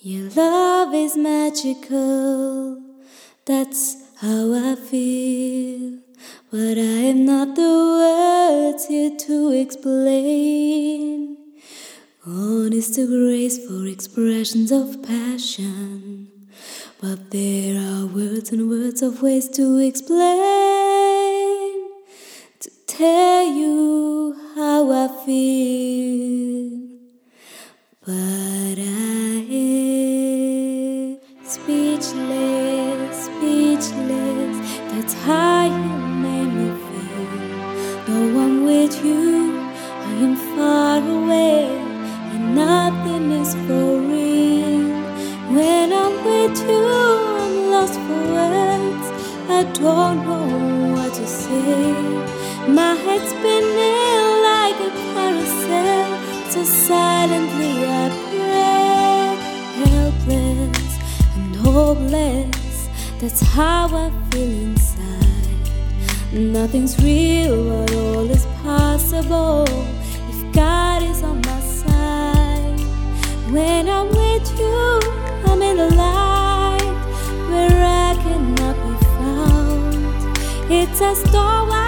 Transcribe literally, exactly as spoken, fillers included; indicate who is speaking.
Speaker 1: Your love is magical, that's how I feel. But I have not the words here to explain. Gone is the grace for expressions of passion, but there are words and words of ways to explain, to tell you how I feel. But I am speechless, speechless. That's how you make me feel. Though I'm with you, I am far away, and nothing is for real. When I'm with you, I'm lost for words. I don't know what to say. My head's spinning like a carousel. So silently I pray, helpless and hopeless. That's how I feel inside. Nothing's real, but all is possible if God is on my side. When I'm with you, I'm in the light where I cannot be found. It's as though I